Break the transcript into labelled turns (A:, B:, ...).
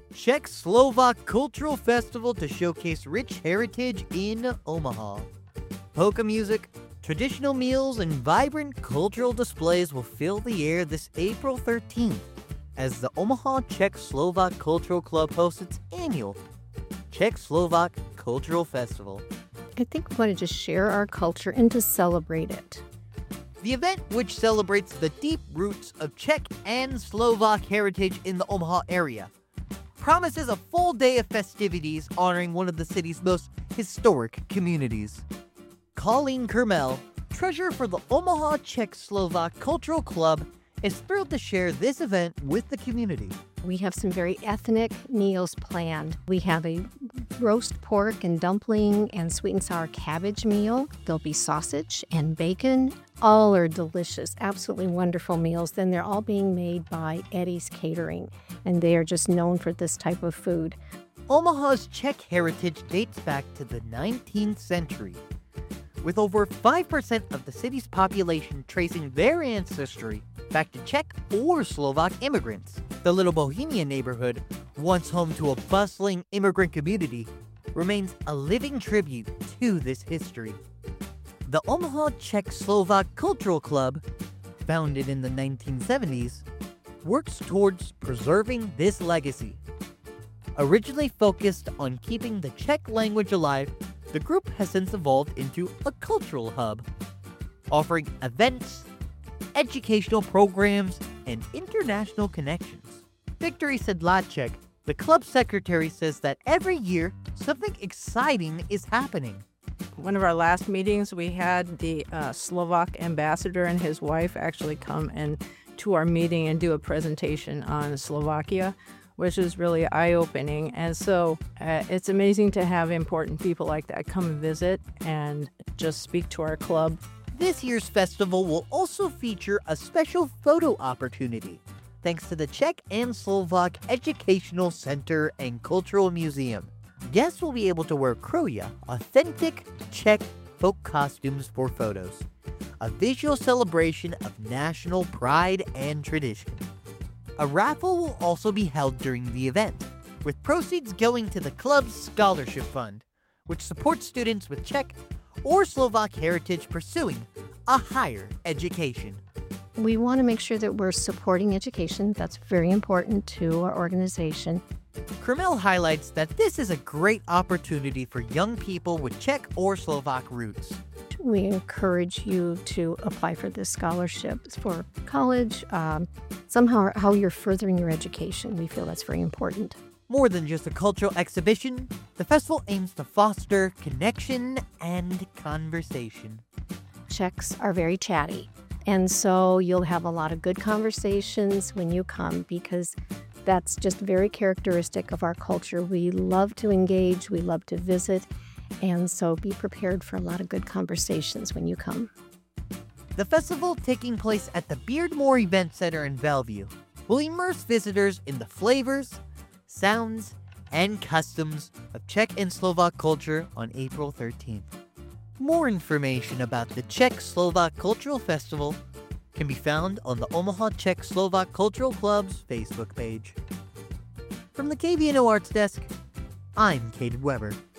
A: Czech-Slovak Cultural Festival to showcase rich heritage in Omaha. Polka music, traditional meals, and vibrant cultural displays will fill the air this April 13th as the Omaha Czech-Slovak Cultural Club hosts its annual Czech-Slovak Cultural Festival.
B: I think we want to just share our culture and to celebrate it.
A: The event, which celebrates the deep roots of Czech and Slovak heritage in the Omaha area, promises a full day of festivities honoring one of the city's most historic communities. Colleen Kermel, treasurer for the Omaha Czech-Slovak Cultural Club, is thrilled to share this event with the community.
B: We have some very ethnic meals planned. We have a roast pork and dumpling and sweet and sour cabbage meal. There'll be sausage and bacon. All are delicious, absolutely wonderful meals. Then they're all being made by Eddie's Catering, and they are just known for this type of food.
A: Omaha's Czech heritage dates back to the 19th century, with over 5% of the city's population tracing their ancestry back to Czech or Slovak immigrants. The Little Bohemian neighborhood, once home to a bustling immigrant community, remains a living tribute to this history. The Omaha Czech-Slovak Cultural Club, founded in the 1970s, works towards preserving this legacy. Originally focused on keeping the Czech language alive, the group has since evolved into a cultural hub, offering events, educational programs, and international connections. Victory Sedlacek, the club secretary, says that every year something exciting is happening.
C: One of our last meetings, we had the Slovak ambassador and his wife actually come to our meeting and do a presentation on Slovakia, which is really eye-opening. And so it's amazing to have important people like that come and visit and just speak to our club.
A: This year's festival will also feature a special photo opportunity, thanks to the Czech and Slovak Educational Center and Cultural Museum. Guests will be able to wear kroja, authentic Czech folk costumes for photos, a visual celebration of national pride and tradition. A raffle will also be held during the event, with proceeds going to the club's scholarship fund, which supports students with Czech or Slovak heritage pursuing a higher education.
B: We want to make sure that we're supporting education. That's very important to our organization.
A: Kermel highlights that this is a great opportunity for young people with Czech or Slovak roots.
B: We encourage you to apply for this scholarship for college, somehow how you're furthering your education. We feel that's very important.
A: More than just a cultural exhibition, the festival aims to foster connection and conversation.
B: Czechs are very chatty, and so you'll have a lot of good conversations when you come because that's just very characteristic of our culture. We love to engage, we love to visit, and so be prepared for a lot of good conversations when you come.
A: The festival, taking place at the Beardmore Event Center in Bellevue, will immerse visitors in the flavors, sounds, and customs of Czech and Slovak culture on April 13th. More information about the Czech-Slovak Cultural Festival can be found on the Omaha Czech-Slovak Cultural Club's Facebook page. From the KVNO Arts Desk, I'm Caden Weber.